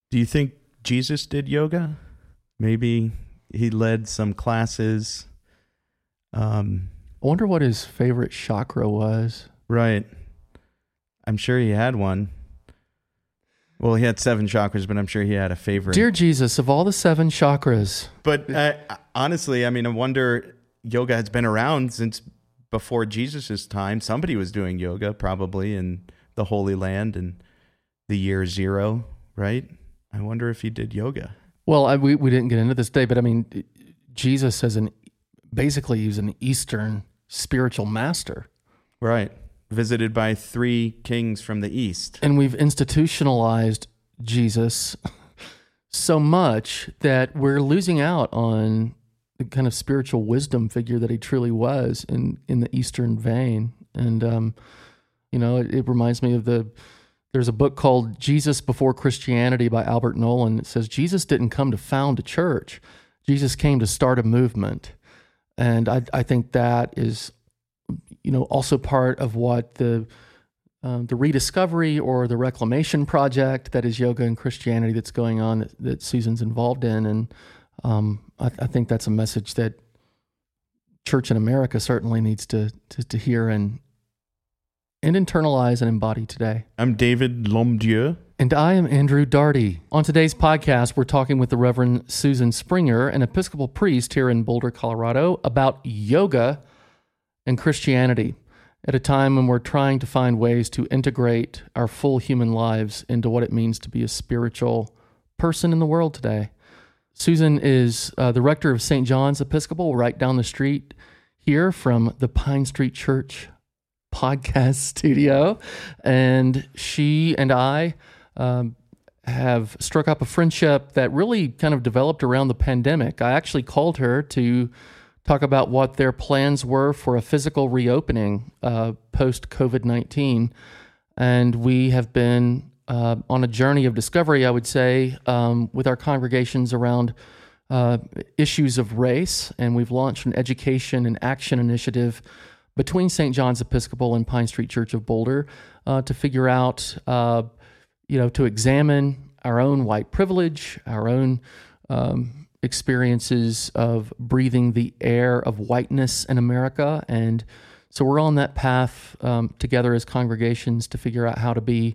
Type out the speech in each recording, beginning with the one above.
Do you think Jesus did yoga? Maybe he led some classes. I wonder what his favorite chakra was. Right. I'm sure he had one. Well, he had 7 chakras, but I'm sure he had a favorite. Dear Jesus, of all the 7 chakras. But honestly, I mean, I wonder, yoga has been around since before Jesus' time. Somebody was doing yoga probably in the Holy Land in the year 0, right? I wonder if he did yoga. Well, we didn't get into this today, but I mean, Jesus basically he was an Eastern spiritual master. Right. Visited by 3 kings from the East. And we've institutionalized Jesus so much that we're losing out on the kind of spiritual wisdom figure that he truly was in the Eastern vein. And, it reminds me of there's a book called Jesus Before Christianity by Albert Nolan. It says, Jesus didn't come to found a church. Jesus came to start a movement. And I think that is also part of what the rediscovery or the reclamation project that is yoga and Christianity that's going on that Susan's involved in. And I think that's a message that church in America certainly needs to hear and internalize and embody today. I'm David Lomdieu. And I am Andrew Daugherty. On today's podcast, we're talking with the Reverend Susan Springer, an Episcopal priest here in Boulder, Colorado, about yoga and Christianity at a time when we're trying to find ways to integrate our full human lives into what it means to be a spiritual person in the world today. Susan is the rector of St. John's Episcopal, right down the street here from the Pine Street Church podcast studio. And she and I have struck up a friendship that really kind of developed around the pandemic. I actually called her to talk about what their plans were for a physical reopening post-COVID-19. And we have been on a journey of discovery, I would say, with our congregations around issues of race. And we've launched an education and action initiative between St. John's Episcopal and Pine Street Church of Boulder to figure out, to examine our own white privilege, our own experiences of breathing the air of whiteness in America. And so we're on that path together as congregations to figure out how to be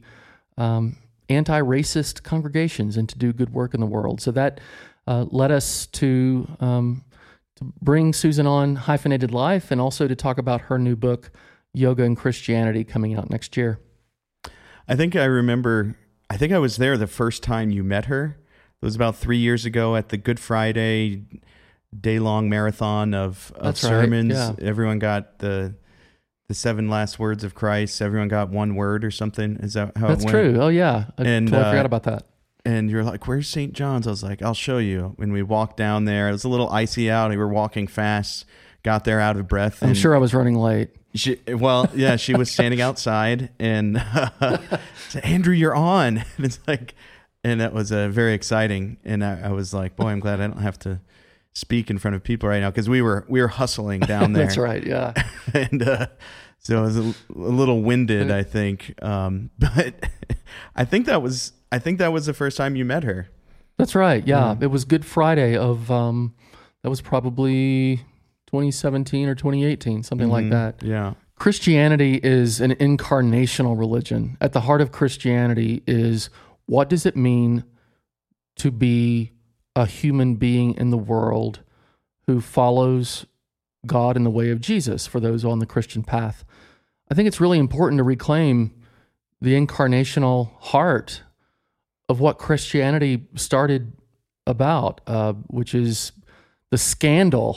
anti-racist congregations and to do good work in the world. So that led us to bring Susan on Hyphenated Life and also to talk about her new book, Yoga and Christianity, coming out next year. I think I was there the first time you met her. It was about 3 years ago at the Good Friday day-long marathon of sermons. Right, yeah. Everyone got the 7 last words of Christ. Everyone got 1 word or something. Is that how That's it went? true. Oh, yeah. I totally forgot about that. And you're like, where's St. John's? I was like, I'll show you. When we walked down there, it was a little icy out. We were walking fast, got there out of breath. I'm sure I was running late. She was standing outside and said, Andrew, you're on. And it's like, and that was very exciting. And I was like, boy, I'm glad I don't have to speak in front of people right now because we were hustling down there. That's right, yeah. And so I was a little winded, I think. But I think that was the first time you met her. That's right, yeah. It was Good Friday of that was probably 2017 or 2018, something like that. Yeah. Christianity is an incarnational religion. At the heart of Christianity is, what does it mean to be a human being in the world who follows God in the way of Jesus for those on the Christian path? I think it's really important to reclaim the incarnational heart of what Christianity started about, which is the scandal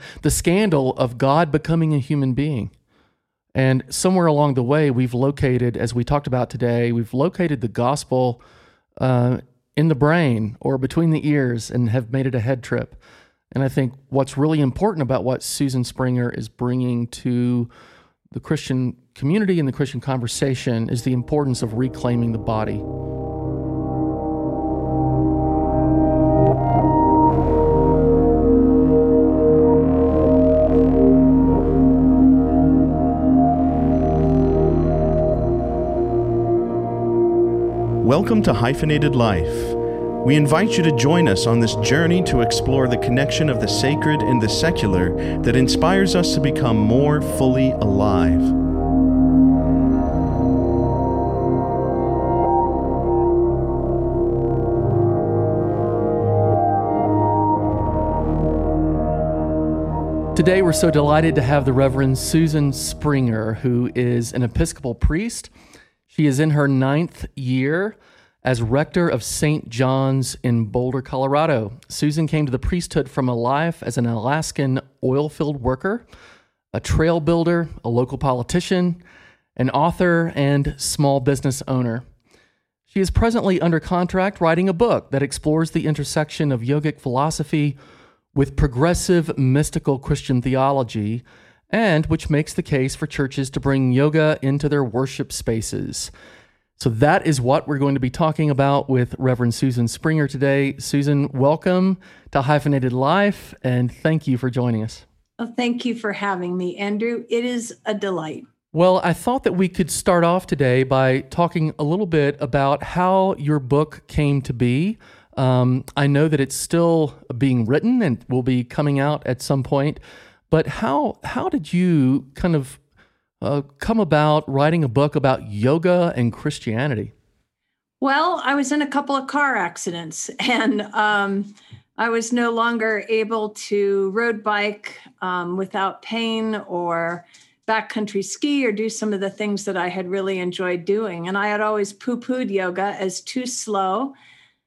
of God becoming a human being. And somewhere along the way, we've located, as we talked about today, we've located the gospel in the brain or between the ears and have made it a head trip. And I think what's really important about what Susan Springer is bringing to the Christian community and the Christian conversation is the importance of reclaiming the body. Welcome to Hyphenated Life, We invite you to join us on this journey to explore the connection of the sacred and the secular that inspires us to become more fully alive. Today, we're so delighted to have the Reverend Susan Springer, who is an Episcopal priest. She is in her 9th year as rector of St. John's in Boulder, Colorado. Susan came to the priesthood from a life as an Alaskan oil field worker, a trail builder, a local politician, an author, and small business owner. She is presently under contract writing a book that explores the intersection of yogic philosophy with progressive mystical Christian theology, and which makes the case for churches to bring yoga into their worship spaces. So that is what we're going to be talking about with Reverend Susan Springer today. Susan, welcome to Hyphenated Life, and thank you for joining us. Well, thank you for having me, Andrew. It is a delight. Well, I thought that we could start off today by talking a little bit about how your book came to be. I know that it's still being written and will be coming out at some point, but how did you kind of come about writing a book about yoga and Christianity? Well, I was in a couple of car accidents, and I was no longer able to road bike without pain or backcountry ski or do some of the things that I had really enjoyed doing. And I had always poo-pooed yoga as too slow.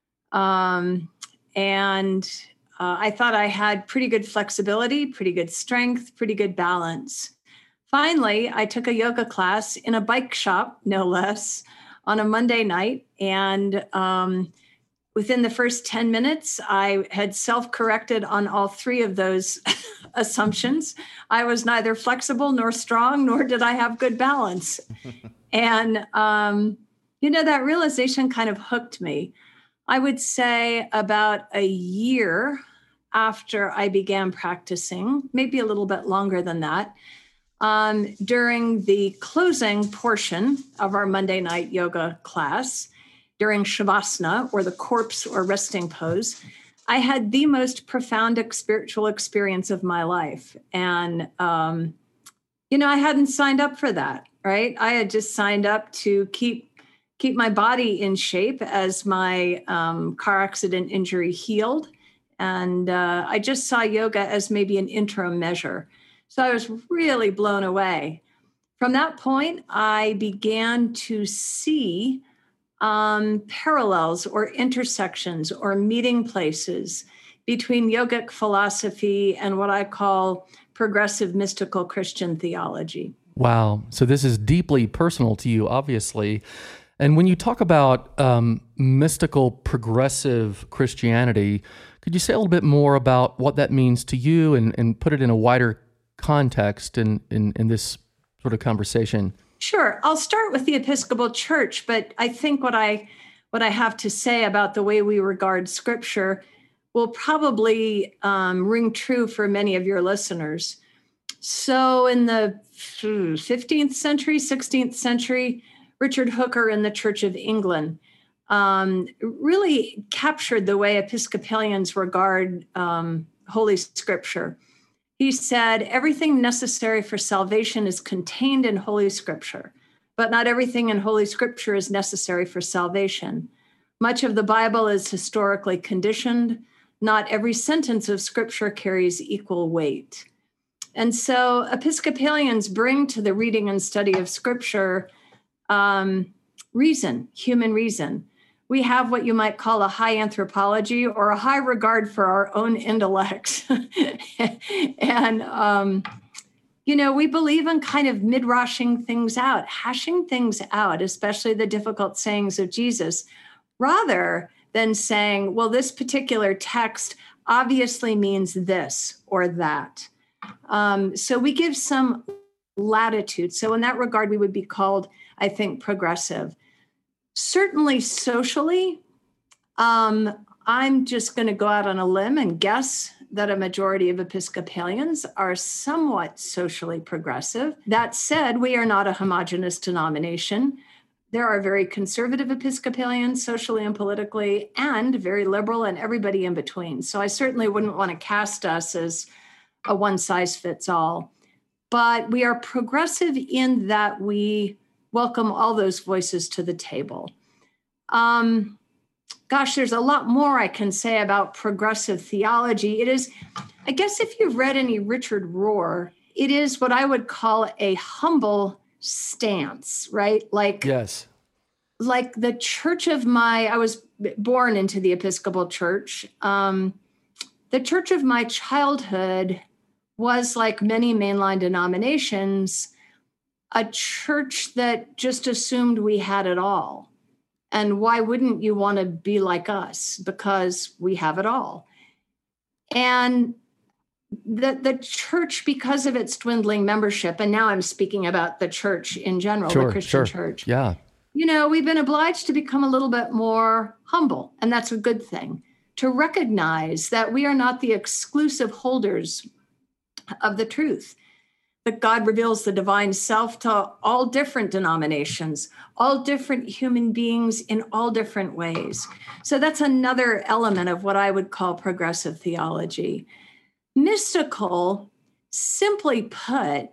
I thought I had pretty good flexibility, pretty good strength, pretty good balance. Finally, I took a yoga class in a bike shop, no less, on a Monday night. And within the first 10 minutes, I had self-corrected on all three of those assumptions. I was neither flexible nor strong, nor did I have good balance. And, that realization kind of hooked me. I would say about a year after I began practicing, maybe a little bit longer than that, during the closing portion of our Monday night yoga class, during Shavasana, or the corpse or resting pose, I had the most profound spiritual experience of my life. And, I hadn't signed up for that, right? I had just signed up to keep my body in shape as my car accident injury healed. And I just saw yoga as maybe an interim measure. So I was really blown away. From that point, I began to see parallels or intersections or meeting places between yogic philosophy and what I call progressive mystical Christian theology. Wow. So this is deeply personal to you, obviously. And when you talk about mystical progressive Christianity, could you say a little bit more about what that means to you and put it in a wider context in this sort of conversation? Sure. I'll start with the Episcopal Church, but I think what I have to say about the way we regard Scripture will probably ring true for many of your listeners. So in the 15th century, 16th century, Richard Hooker in the Church of England really captured the way Episcopalians regard Holy Scripture. He said, everything necessary for salvation is contained in Holy Scripture, but not everything in Holy Scripture is necessary for salvation. Much of the Bible is historically conditioned. Not every sentence of Scripture carries equal weight. And so Episcopalians bring to the reading and study of Scripture reason, human reason. We have what you might call a high anthropology or a high regard for our own intellect. And, we believe in kind of midrashing things out, hashing things out, especially the difficult sayings of Jesus, rather than saying, well, this particular text obviously means this or that. So we give some latitude. So in that regard, we would be called, I think, progressive. Certainly socially, I'm just going to go out on a limb and guess that a majority of Episcopalians are somewhat socially progressive. That said, we are not a homogeneous denomination. There are very conservative Episcopalians, socially and politically, and very liberal, and everybody in between. So I certainly wouldn't want to cast us as a one size fits all. But we are progressive in that we welcome all those voices to the table. Gosh, there's a lot more I can say about progressive theology. It is, I guess if you've read any Richard Rohr, it is what I would call a humble stance, right? Like, yes, like the church of I was born into the Episcopal Church. The church of my childhood was, like many mainline denominations, a church that just assumed we had it all. And why wouldn't you want to be like us? Because we have it all. And the church, because of its dwindling membership, and now I'm speaking about the church in general, the Christian church. Yeah. We've been obliged to become a little bit more humble, and that's a good thing, to recognize that we are not the exclusive holders of the truth, that God reveals the divine self to all different denominations, all different human beings in all different ways. So that's another element of what I would call progressive theology. Mystical, simply put,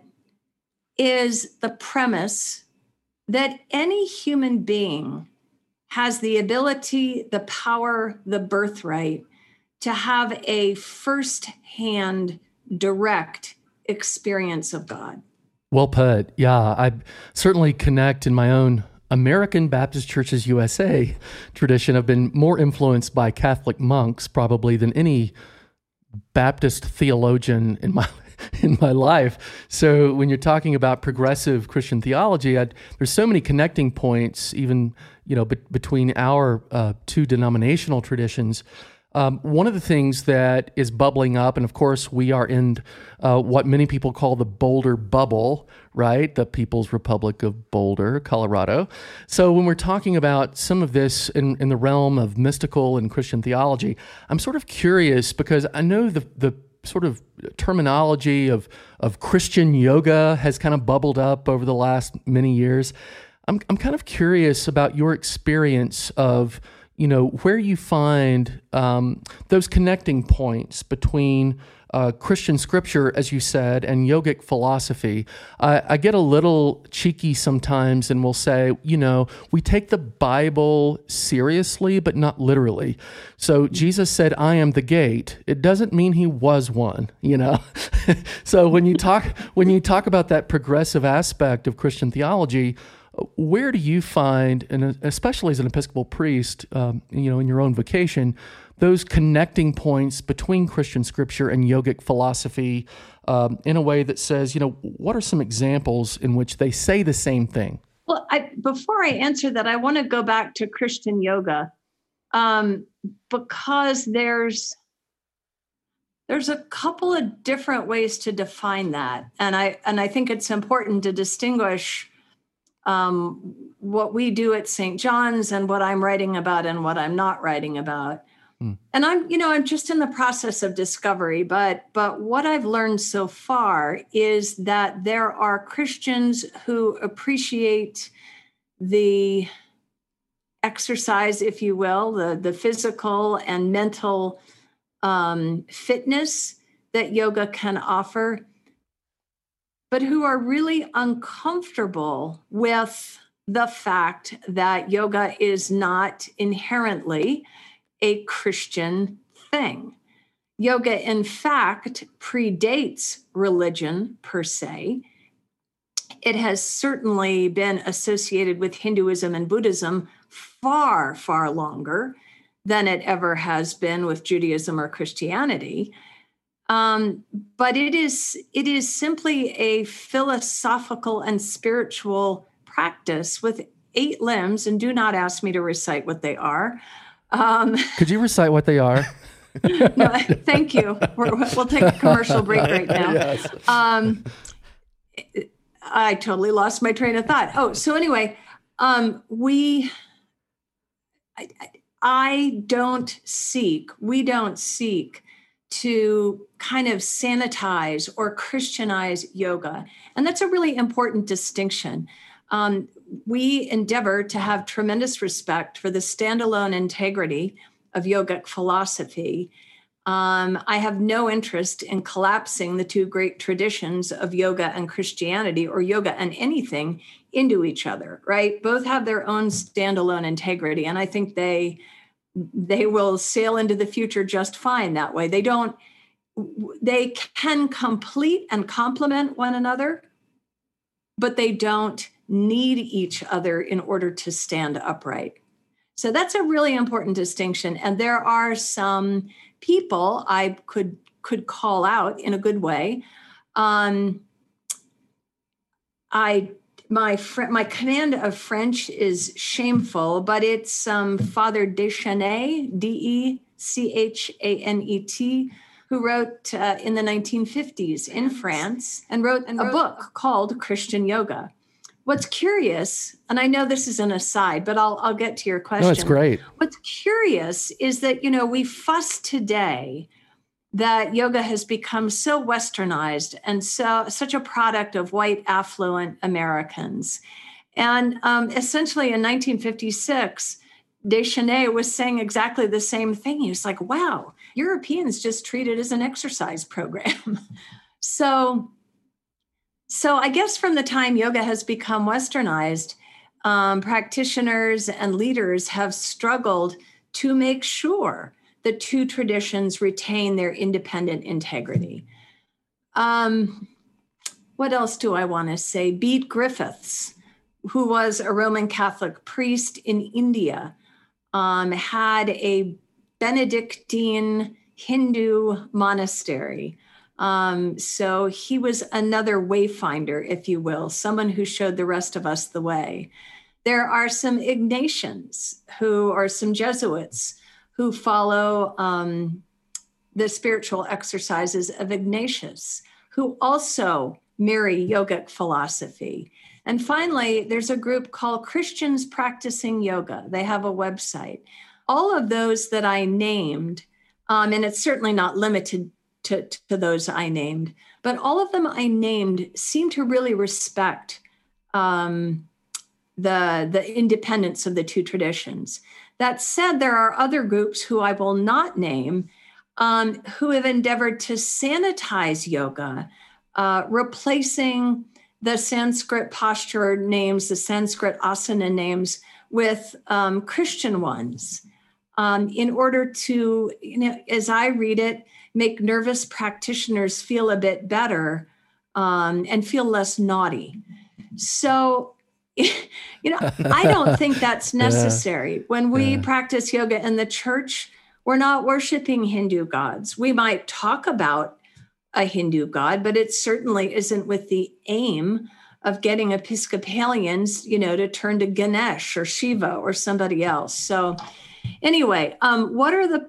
is the premise that any human being has the ability, the power, the birthright to have a firsthand, direct experience of God. Well put. Yeah, I certainly connect in my own American Baptist Churches USA tradition. I've been more influenced by Catholic monks probably than any Baptist theologian in my life. So when you're talking about progressive Christian theology, there's so many connecting points, even between our two denominational traditions. One of the things that is bubbling up, and of course we are in what many people call the Boulder bubble, right? The People's Republic of Boulder, Colorado. So when we're talking about some of this in the realm of mystical and Christian theology, I'm sort of curious because I know the sort of terminology of Christian yoga has kind of bubbled up over the last many years. I'm kind of curious about your experience of where you find those connecting points between Christian scripture, as you said, and yogic philosophy. I get a little cheeky sometimes and will say, we take the Bible seriously, but not literally. So Jesus said, "I am the gate." It doesn't mean he was one, So when you talk about that progressive aspect of Christian theology, where do you find, and especially as an Episcopal priest, in your own vocation, those connecting points between Christian scripture and yogic philosophy in a way that says, what are some examples in which they say the same thing? Well, before I answer that, I want to go back to Christian yoga because there's a couple of different ways to define that, and I think it's important to distinguish what we do at St. John's and what I'm writing about and what I'm not writing about. And I'm just in the process of discovery, but what I've learned so far is that there are Christians who appreciate the exercise, if you will, the physical and mental fitness that yoga can offer, but who are really uncomfortable with the fact that yoga is not inherently a Christian thing. Yoga, in fact, predates religion per se. It has certainly been associated with Hinduism and Buddhism far, far longer than it ever has been with Judaism or Christianity. But it is simply a philosophical and spiritual practice with 8 limbs, and do not ask me to recite what they are. Could you recite what they are? No, thank you. We'll take a commercial break right now. Yes. I totally lost my train of thought. Oh, so anyway, we don't seek to kind of sanitize or Christianize yoga. And that's a really important distinction. We endeavor to have tremendous respect for the standalone integrity of yogic philosophy. I have no interest in collapsing the two great traditions of yoga and Christianity, or yoga and anything, into each other, right? Both have their own standalone integrity, and I think they will sail into the future just fine that way. They can complete and complement one another, but they don't need each other in order to stand upright. So that's a really important distinction. And there are some people I could call out in a good way. My command of French is shameful, but it's Father Dechanet, Dechanet, who wrote in the 1950s in France and wrote a book called Christian Yoga. What's curious, and I know this is an aside, but I'll get to your question. No, it's great. What's curious is that, we fuss today that yoga has become so westernized and such a product of white affluent Americans. And essentially in 1956, Dechanet was saying exactly the same thing. He was like, wow, Europeans just treat it as an exercise program. So I guess from the time yoga has become westernized, practitioners and leaders have struggled to make sure the two traditions retain their independent integrity. What else do I want to say? Bede Griffiths, who was a Roman Catholic priest in India, had a Benedictine Hindu monastery. So he was another wayfinder, if you will, someone who showed the rest of us the way. There are some Ignatians who are some Jesuits who follow the spiritual exercises of Ignatius, who also marry yogic philosophy. And finally, there's a group called Christians Practicing Yoga. They have a website. All of those that I named, and it's certainly not limited to those I named, but all of them I named seem to really respect the independence of the two traditions. That said, there are other groups who I will not name who have endeavored to sanitize yoga, replacing the Sanskrit posture names, the Sanskrit asana names, with Christian ones in order to, as I read it, make nervous practitioners feel a bit better and feel less naughty. So, I don't think that's necessary. When we practice yoga in the church, we're not worshiping Hindu gods. We might talk about a Hindu god, but it certainly isn't with the aim of getting Episcopalians, to turn to Ganesh or Shiva or somebody else. So anyway, what are the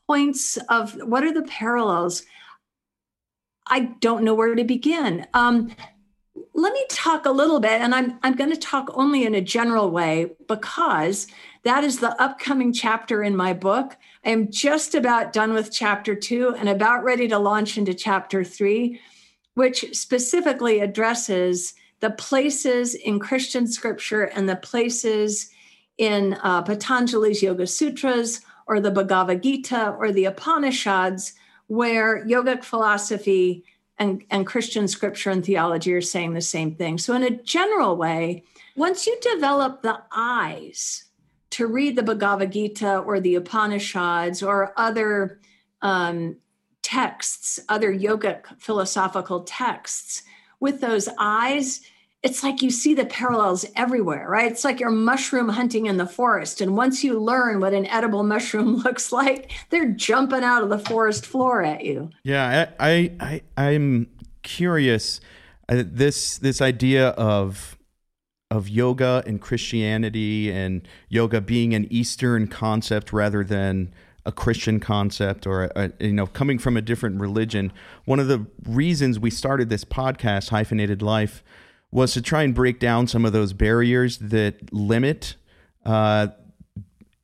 parallels? I don't know where to begin. Let me talk a little bit, and I'm going to talk only in a general way because that is the upcoming chapter in my book. I am just about done with chapter 2 and about ready to launch into chapter 3, which specifically addresses the places in Christian scripture and the places in Patanjali's Yoga Sutras or the Bhagavad Gita or the Upanishads where yogic philosophy and Christian scripture and theology are saying the same thing. So in a general way, once you develop the eyes to read the Bhagavad Gita or the Upanishads or other texts, other yogic philosophical texts, with those eyes, it's like you see the parallels everywhere, right? It's like you're mushroom hunting in the forest. And once you learn what an edible mushroom looks like, they're jumping out of the forest floor at you. Yeah, I'm curious. This idea of yoga and Christianity and yoga being an Eastern concept rather than a Christian concept or coming from a different religion. One of the reasons we started this podcast, Hyphenated Life, was to try and break down some of those barriers that limit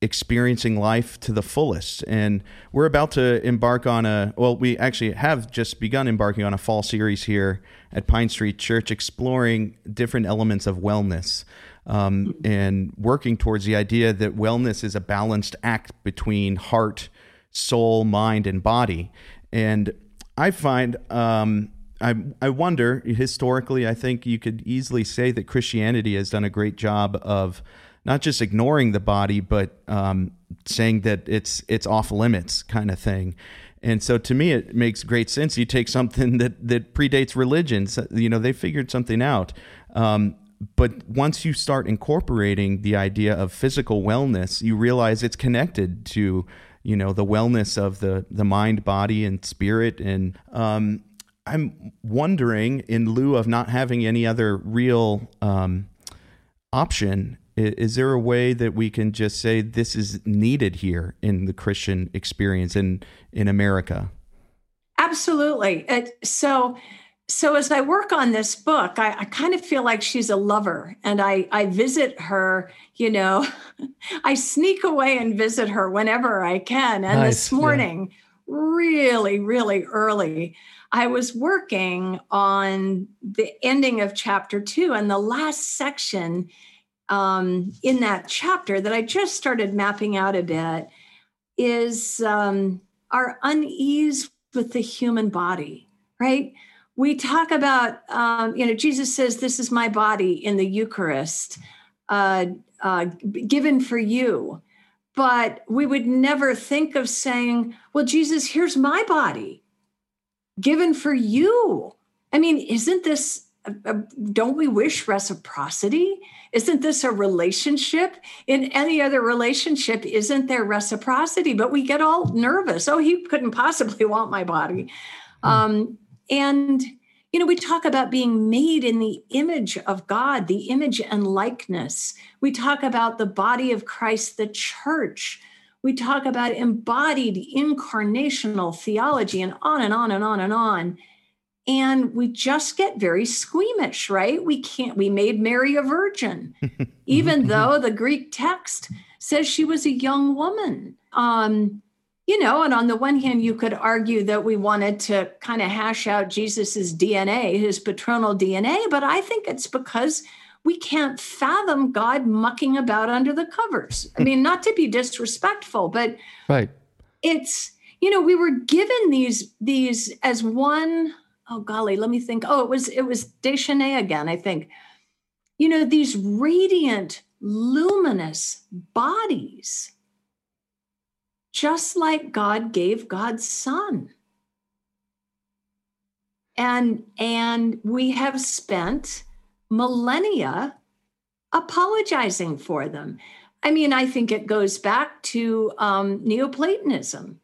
experiencing life to the fullest. And we're about to embark on we actually have just begun embarking on a fall series here at Pine Street Church, exploring different elements of wellness, and working towards the idea that wellness is a balanced act between heart, soul, mind, and body. And I find, I wonder, historically, I think you could easily say that Christianity has done a great job of not just ignoring the body, but saying that it's off limits kind of thing. And so to me, it makes great sense. You take something that predates religions, they figured something out. But once you start incorporating the idea of physical wellness, you realize it's connected to, the wellness of the mind, body, and spirit. And I'm wondering, in lieu of not having any other real option, is there a way that we can just say this is needed here in the Christian experience in America? Absolutely. So as I work on this book, I kind of feel like she's a lover, and I visit her, I sneak away and visit her whenever I can. And Nice. This morning, really, really early, I was working on the ending of chapter 2, and the last section in that chapter that I just started mapping out a bit is our unease with the human body, right? We talk about, Jesus says, "This is my body" in the Eucharist, given for you. But we would never think of saying, well, Jesus, here's my body given for you. I mean, isn't this, don't we wish reciprocity? Isn't this a relationship? In any other relationship, isn't there reciprocity? But we get all nervous. Oh, he couldn't possibly want my body. And, we talk about being made in the image of God, the image and likeness. We talk about the body of Christ, the church. We talk about embodied incarnational theology, and on and on and on and on. And we just get very squeamish, right? We made Mary a virgin, even though the Greek text says she was a young woman. And on the one hand, you could argue that we wanted to kind of hash out Jesus's DNA, his paternal DNA, but I think it's because we can't fathom God mucking about under the covers. I mean, not to be disrespectful, but right. It's, we were given these as one. Oh, golly, let me think. Oh, it was Deschanel again, I think. These radiant, luminous bodies, just like God gave God's Son. And we have spent millennia apologizing for them. I mean, I think it goes back to Neoplatonism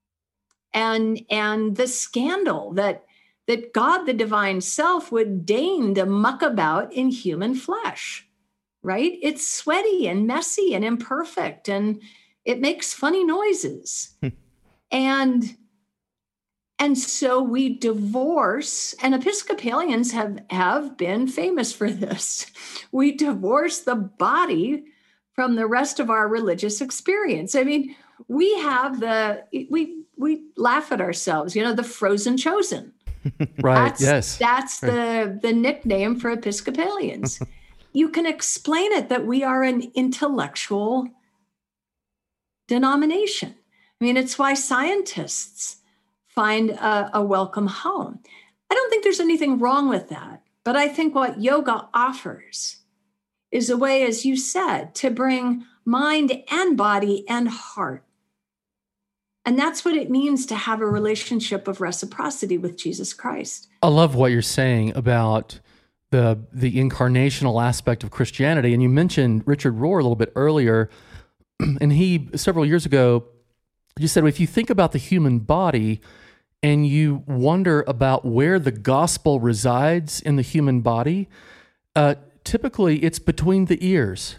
and the scandal that God, the divine self, would deign to muck about in human flesh, right? It's sweaty and messy and imperfect, and it makes funny noises. And so we divorce, and Episcopalians have been famous for this. We divorce the body from the rest of our religious experience. I mean, we have we laugh at ourselves, the frozen chosen. Right. That's right. the nickname for Episcopalians. You can explain it that we are an intellectual denomination. I mean, it's why scientists find a welcome home. I don't think there's anything wrong with that, but I think what yoga offers is a way, as you said, to bring mind and body and heart. And that's what it means to have a relationship of reciprocity with Jesus Christ. I love what you're saying about the incarnational aspect of Christianity. And you mentioned Richard Rohr a little bit earlier, and he, several years ago, you said, if you think about the human body and you wonder about where the gospel resides in the human body, typically it's between the ears.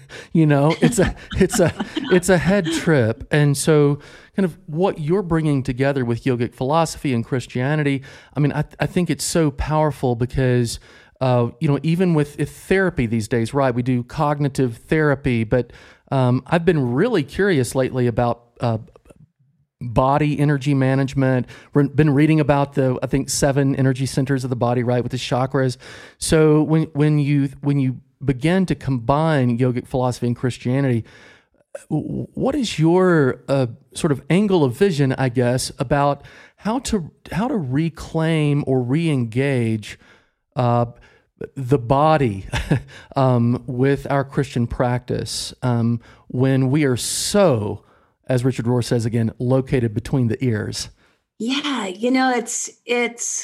It's a head trip. And so kind of what you're bringing together with yogic philosophy and Christianity, I mean, I think it's so powerful because, even with therapy these days, right? We do cognitive therapy, but I've been really curious lately about body energy management. We've been reading about I think 7 energy centers of the body, right, with the chakras. So when you begin to combine yogic philosophy and Christianity, what is your sort of angle of vision, I guess, about how to reclaim or re-engage the body with our Christian practice when we are so, as Richard Rohr says again, located between the ears? Yeah, it's.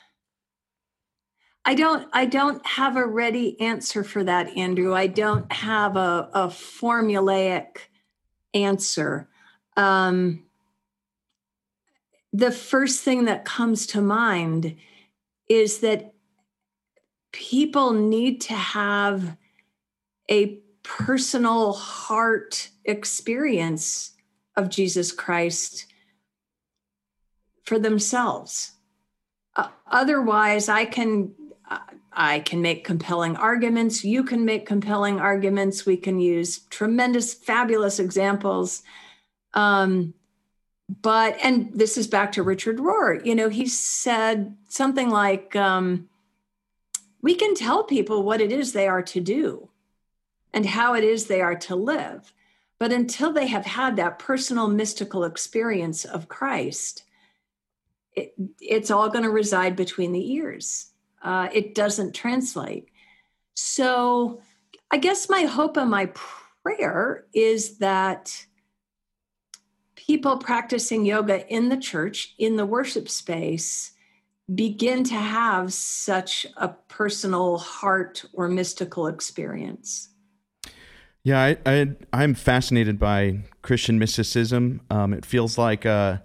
I don't have a ready answer for that, Andrew. I don't have a formulaic answer. The first thing that comes to mind is that people need to have a personal heart experience of Jesus Christ for themselves. Otherwise, I can make compelling arguments. You can make compelling arguments. We can use tremendous, fabulous examples. And this is back to Richard Rohr. He said something like, we can tell people what it is they are to do and how it is they are to live. But until they have had that personal mystical experience of Christ, it's all going to reside between the ears. It doesn't translate. So I guess my hope and my prayer is that people practicing yoga in the church, in the worship space, begin to have such a personal heart or mystical experience. Yeah, I'm fascinated by Christian mysticism. It feels like the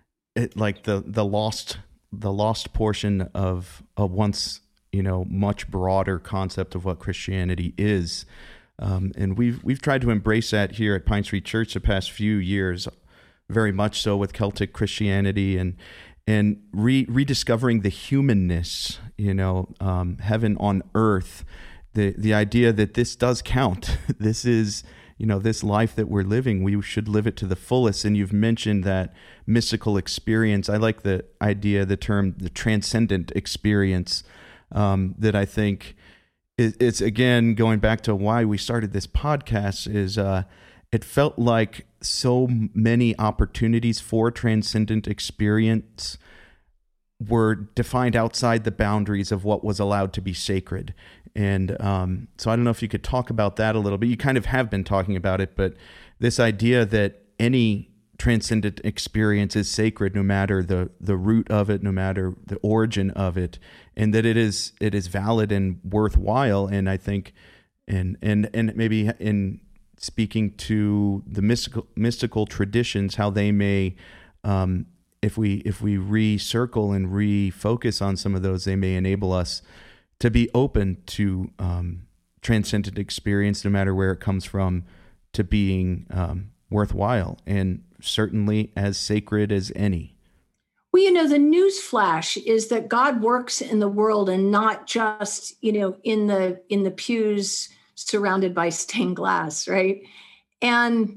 lost portion of a once much broader concept of what Christianity is, and we've tried to embrace that here at Pine Street Church the past few years, very much so with Celtic Christianity and rediscovering the humanness, heaven on earth. The idea that this does count. This is, this life that we're living, we should live it to the fullest. And you've mentioned that mystical experience. I like the term, the transcendent experience, that I think it's, again, going back to why we started this podcast, is it felt like so many opportunities for transcendent experience were defined outside the boundaries of what was allowed to be sacred. And so I don't know if you could talk about that a little bit. You kind of have been talking about it, but this idea that any transcendent experience is sacred, no matter the root of it, no matter the origin of it, and that it is valid and worthwhile. And I think, and maybe in speaking to the mystical traditions, how they may, if we recircle and refocus on some of those, they may enable us to be open to transcendent experience, no matter where it comes from, to being worthwhile and certainly as sacred as any. Well, the news flash is that God works in the world and not just, in the pews surrounded by stained glass, right? And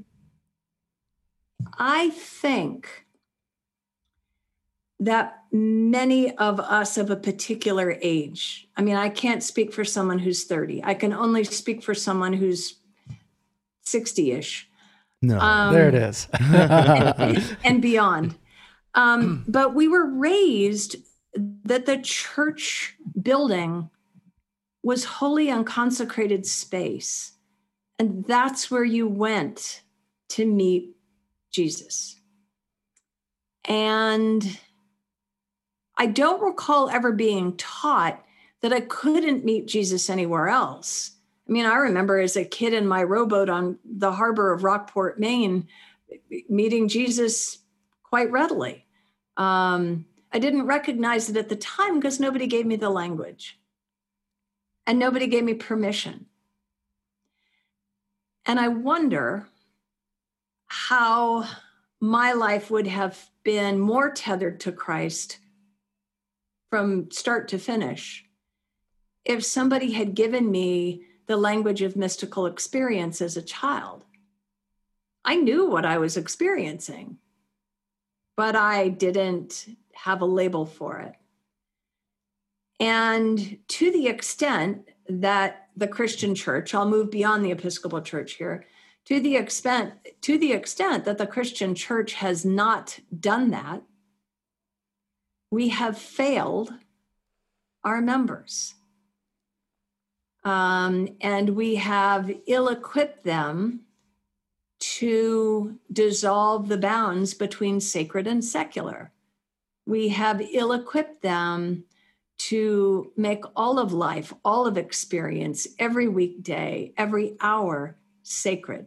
I think that many of us of a particular age, I can't speak for someone who's 30. I can only speak for someone who's 60-ish. No, there it is. and beyond. But we were raised that the church building was holy and consecrated space. And that's where you went to meet Jesus. And I don't recall ever being taught that I couldn't meet Jesus anywhere else. I remember as a kid in my rowboat on the harbor of Rockport, Maine, meeting Jesus quite readily. I didn't recognize it at the time because nobody gave me the language and nobody gave me permission. And I wonder how my life would have been more tethered to Christ from start to finish if somebody had given me the language of mystical experience as a child. I knew what I was experiencing, but I didn't have a label for it. And to the extent that the Christian church, I'll move beyond the Episcopal Church here, to the extent that the Christian church has not done that, we have failed our members. And we have ill-equipped them to dissolve the bounds between sacred and secular. We have ill-equipped them to make all of life, all of experience, every weekday, every hour sacred.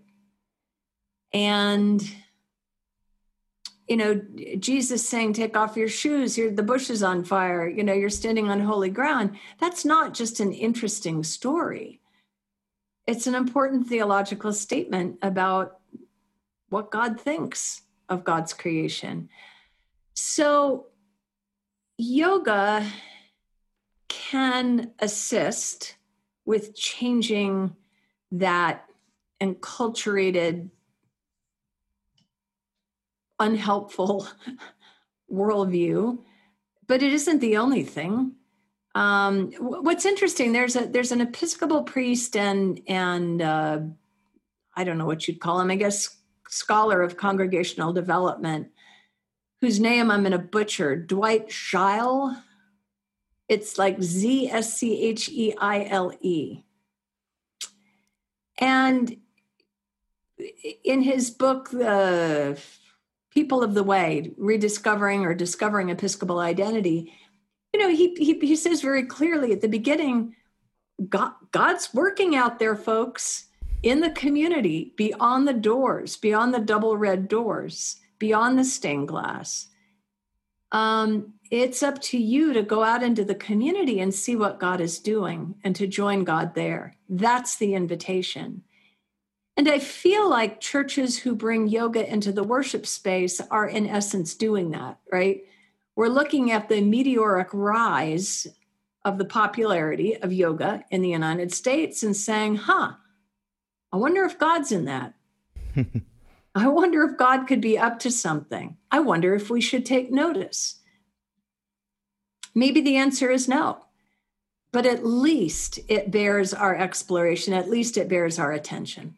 And, Jesus saying, take off your shoes, the bush is on fire, you're standing on holy ground. That's not just an interesting story. It's an important theological statement about what God thinks of God's creation. So yoga can assist with changing that enculturated, unhelpful worldview, but it isn't the only thing. What's interesting, there's an Episcopal priest and I don't know what you'd call him, I guess, scholar of congregational development, whose name I'm going to butcher, Dwight Scheile. It's like Zscheile. And in his book, The People of the Way, Rediscovering or Discovering Episcopal Identity, he says very clearly at the beginning, God's working out there, folks, in the community, beyond the doors, beyond the double red doors, beyond the stained glass. It's up to you to go out into the community and see what God is doing and to join God there. That's the invitation. And I feel like churches who bring yoga into the worship space are in essence doing that, right? We're looking at the meteoric rise of the popularity of yoga in the United States and saying, I wonder if God's in that. I wonder if God could be up to something. I wonder if we should take notice. Maybe the answer is no, but at least it bears our exploration. At least it bears our attention.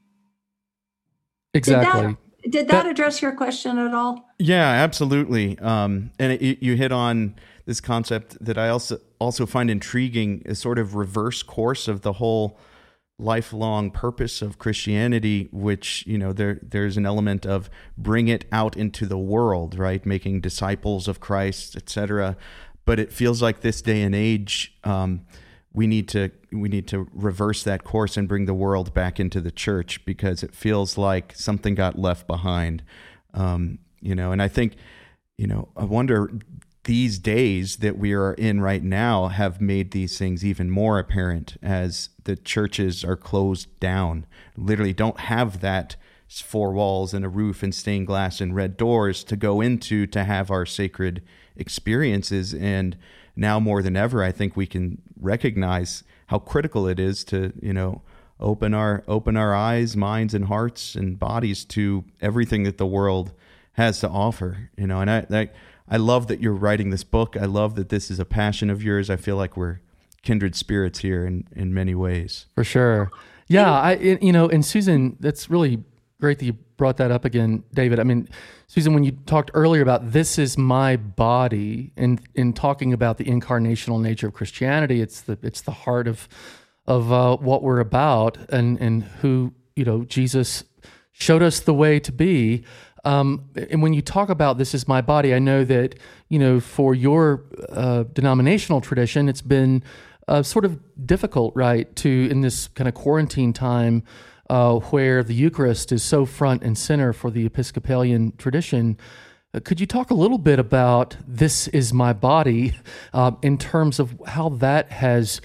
Exactly. Did that address your question at all? Yeah, absolutely. And you hit on this concept that I also find intriguing, a sort of reverse course of the whole lifelong purpose of Christianity, which, there's an element of bring it out into the world, right? Making disciples of Christ, etc. But it feels like this day and age, we need to reverse that course and bring the world back into the church, because it feels like something got left behind. And I think, I wonder, these days that we are in right now have made these things even more apparent as the churches are closed down, literally don't have that four walls and a roof and stained glass and red doors to go into to have our sacred experiences. And now more than ever, I think we can recognize how critical it is to, open our eyes, minds, and hearts and bodies to everything that the world has to offer. And I love that you're writing this book. I love that this is a passion of yours. I feel like we're kindred spirits here in many ways. For sure. Yeah. And Susan, that's really great that you brought that up again, David. I mean, Susan, when you talked earlier about this is my body, and in talking about the incarnational nature of Christianity, it's the heart of what we're about, and who Jesus showed us the way to be. And when you talk about this is my body, I know that for your denominational tradition, it's been sort of difficult, right, to in this kind of quarantine time. Where the Eucharist is so front and center for the Episcopalian tradition. Could you talk a little bit about this is my body in terms of how that has,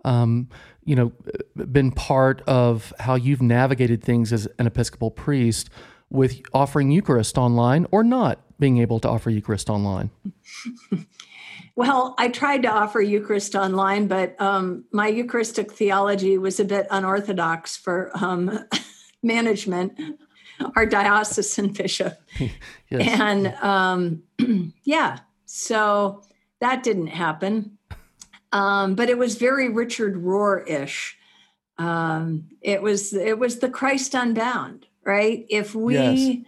been part of how you've navigated things as an Episcopal priest with offering Eucharist online or not being able to offer Eucharist online? Well, I tried to offer Eucharist online, but my Eucharistic theology was a bit unorthodox for management. our diocesan bishop. Yes. And yeah, so that didn't happen. But it was very Richard Rohr-ish. It was the Christ Unbound, right? If we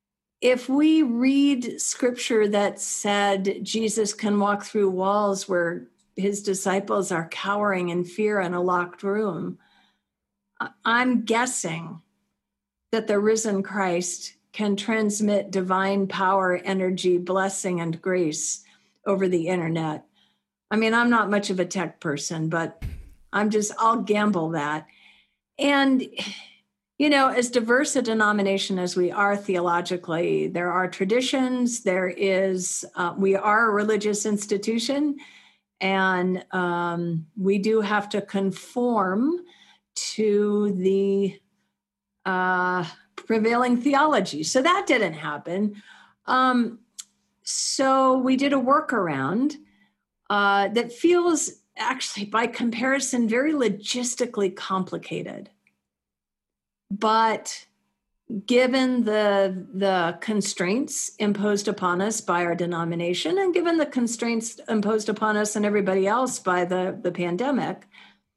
read scripture that said Jesus can walk through walls where his disciples are cowering in fear in a locked room, I'm guessing that the risen Christ can transmit divine power, energy, blessing, and grace over the internet. I mean, I'm not much of a tech person, but I'll gamble that. And, you know, as diverse a denomination as we are theologically, there are traditions, we are a religious institution, and we do have to conform to the prevailing theology. So that didn't happen. So we did a workaround that feels actually, by comparison, very logistically complicated. But given the constraints imposed upon us by our denomination, and given the constraints imposed upon us and everybody else by the pandemic,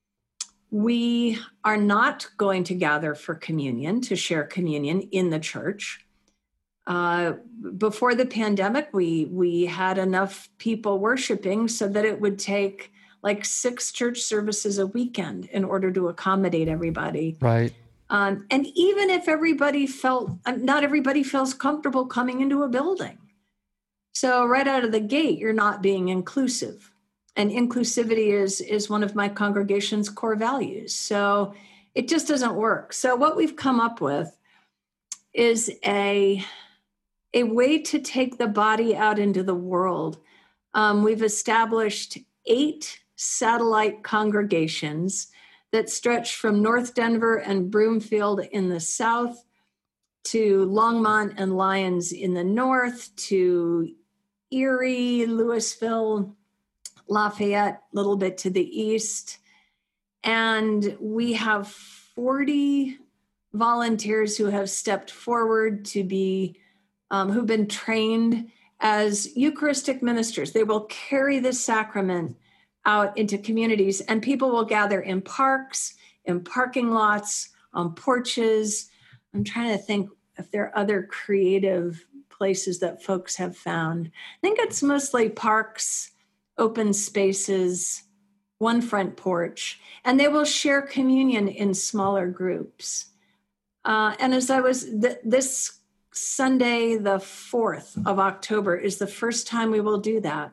we are not going to gather for communion, to share communion in the church. Before the pandemic, we had enough people worshiping so that it would take like 6 church services a weekend in order to accommodate everybody. Right. And even if not everybody feels comfortable coming into a building. So right out of the gate, you're not being inclusive. And inclusivity is one of my congregation's core values. So it just doesn't work. So what we've come up with is a way to take the body out into the world. We've established 8 satellite congregations that stretch from North Denver and Broomfield in the south to Longmont and Lyons in the north, to Erie, Louisville, Lafayette, a little bit to the east. And we have 40 volunteers who have stepped forward to be, who've been trained as Eucharistic ministers. They will carry the sacrament out into communities, and people will gather in parks, in parking lots, on porches. I'm trying to think if there are other creative places that folks have found. I think it's mostly parks, open spaces, one front porch, and they will share communion in smaller groups. And as this Sunday, the 4th of October, is the first time we will do that.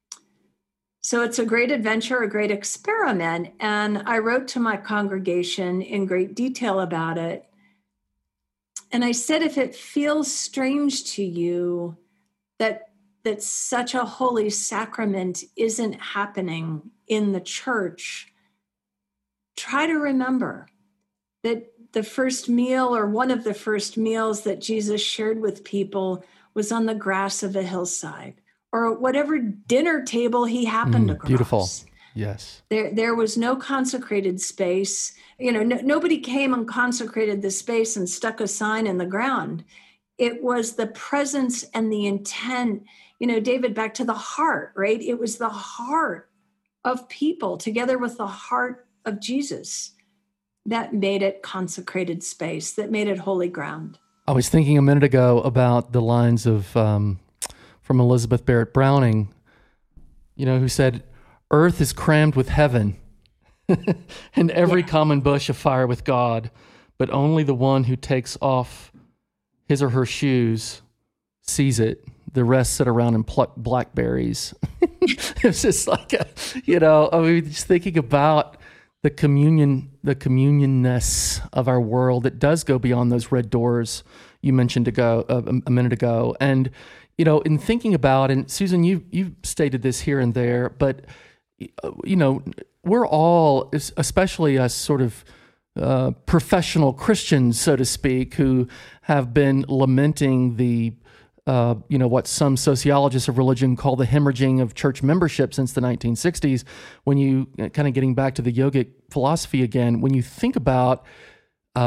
So it's a great adventure, a great experiment. And I wrote to my congregation in great detail about it. And I said, if it feels strange to you that such a holy sacrament isn't happening in the church, try to remember that the first meal, or one of the first meals that Jesus shared with people, was on the grass of a hillside, or whatever dinner table he happened across. Beautiful. Yes. There was no consecrated space. You know, nobody came and consecrated the space and stuck a sign in the ground. It was the presence and the intent, you know, David, back to the heart, right? It was the heart of people together with the heart of Jesus that made it consecrated space, that made it holy ground. I was thinking a minute ago about the lines of from Elizabeth Barrett Browning, you know, who said, "Earth is crammed with heaven, and every common bush afire with God, but only the one who takes off his or her shoes sees it. The rest sit around and pluck blackberries." It's just like, you know, I mean, just thinking about the communionness of our world that does go beyond those red doors you mentioned a minute ago. And, you know, in thinking about, and Susan, you stated this here and there, but, you know, we're all, especially us sort of professional Christians, so to speak, who have been lamenting the, you know, what some sociologists of religion call the hemorrhaging of church membership since the 1960s. When you kind of getting back to the yogic philosophy again, when you think about,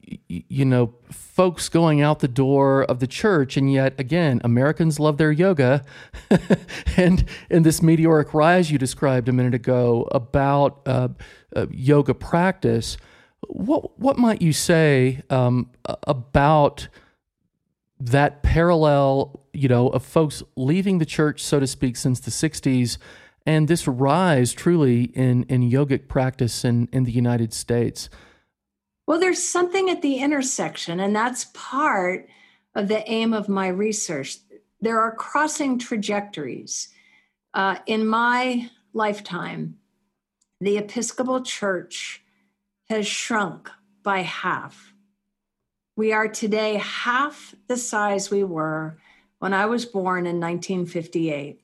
folks going out the door of the church, and yet again, Americans love their yoga, and in this meteoric rise you described a minute ago about yoga practice, what might you say about that parallel, of folks leaving the church, so to speak, since the 60s, and this rise truly in yogic practice in the United States? Well, there's something at the intersection, and that's part of the aim of my research. There are crossing trajectories. In my lifetime, the Episcopal Church has shrunk by half. We are today half the size we were when I was born in 1958.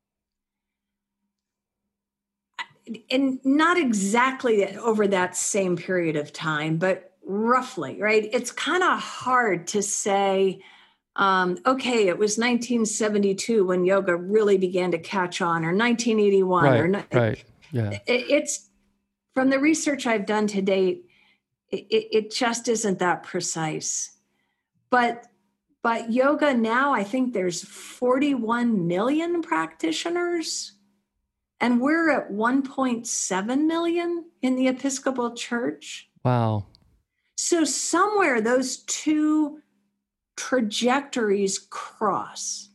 And not exactly over that same period of time, but roughly, right? It's kind of hard to say, okay, it was 1972 when yoga really began to catch on, or 1981. Right. Yeah. It's from the research I've done to date, it just isn't that precise. But yoga now, I think there's 41 million practitioners. And we're at 1.7 million in the Episcopal Church. Wow. So somewhere those two trajectories cross.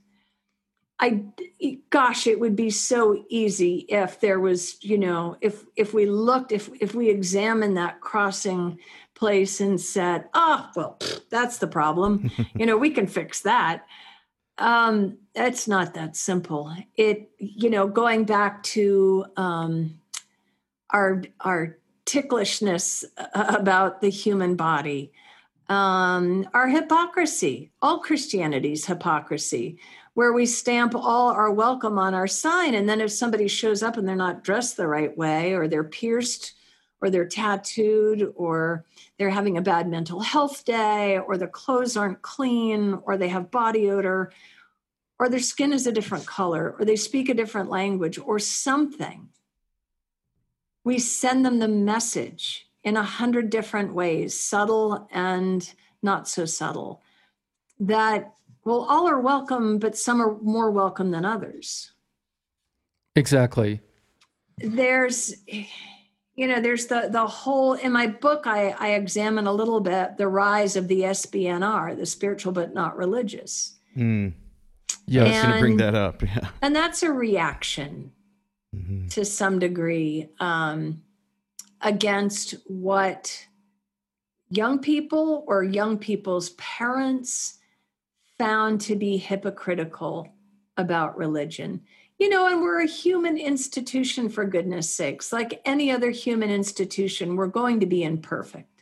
It would be so easy if there was, if we looked, if we examined that crossing place and said, that's the problem. We can fix that. It's not that simple. Going back to our ticklishness about the human body, our hypocrisy, all Christianity's hypocrisy, where we stamp all our welcome on our sign. And then if somebody shows up and they're not dressed the right way, or they're pierced, or they're tattooed, or they're having a bad mental health day, or their clothes aren't clean, or they have body odor, or their skin is a different color, or they speak a different language, or something, we send them the message in 100 different ways, subtle and not so subtle, that, well, all are welcome, but some are more welcome than others. Exactly. There's the whole, in my book, I examine a little bit the rise of the SBNR, the spiritual but not religious. Yeah, I was going to bring that up. Yeah. And that's a reaction to some degree against what young people or young people's parents found to be hypocritical about religion. And we're a human institution, for goodness sakes. Like any other human institution, we're going to be imperfect.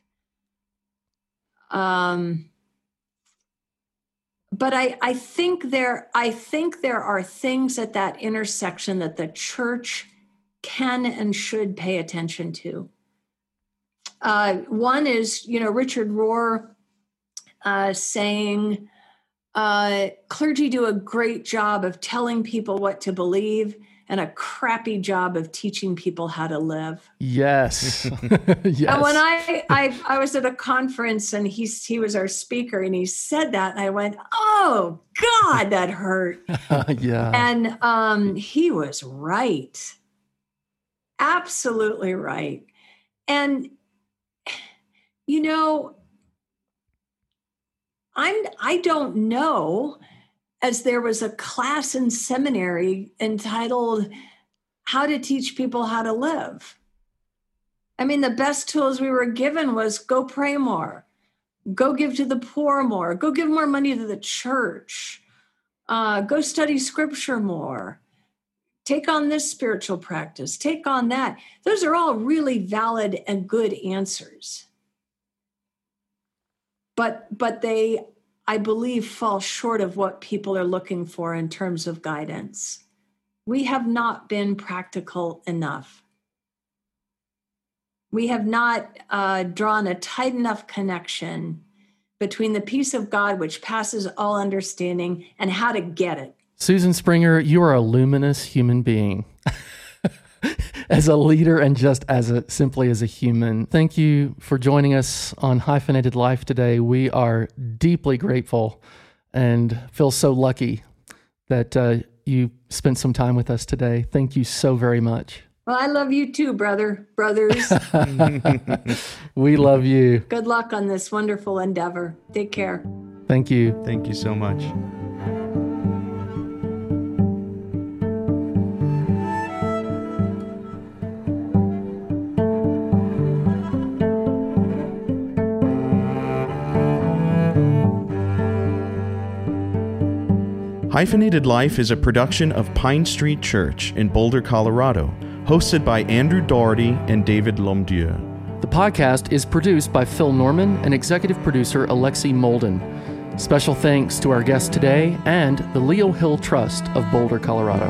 But I think there are things at that intersection that the church can and should pay attention to. One is, Richard Rohr saying, clergy do a great job of telling people what to believe and a crappy job of teaching people how to live. Yes. Yes. And when I was at a conference and he was our speaker and he said that, and I went, oh God, that hurt. Yeah. And he was right. Absolutely right. And, I don't know, as there was a class in seminary entitled How to Teach People How to Live. I mean, the best tools we were given was go pray more, go give to the poor more, go give more money to the church, go study scripture more, take on this spiritual practice, take on that. Those are all really valid and good answers. But they, I believe, fall short of what people are looking for in terms of guidance. We have not been practical enough. We have not drawn a tight enough connection between the peace of God, which passes all understanding, and how to get it. Susan Springer, you are a luminous human being. as a leader and just simply as a human. Thank you for joining us on Hyphenated Life today. We are deeply grateful and feel so lucky that you spent some time with us today. Thank you so very much. Well, I love you too, brothers. We love you. Good luck on this wonderful endeavor. Take care. Thank you. Thank you so much. Hyphenated Life is a production of Pine Street Church in Boulder, Colorado, hosted by Andrew Doherty and David Lomdieu. The podcast is produced by Phil Norman and executive producer Alexi Molden. Special thanks to our guest today and the Leo Hill Trust of Boulder, Colorado.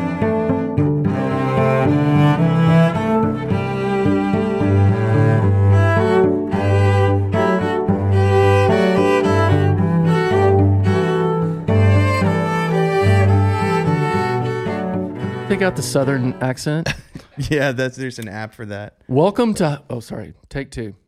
Take out the Southern accent. Yeah, there's an app for that. Welcome to... Oh, sorry. Take two.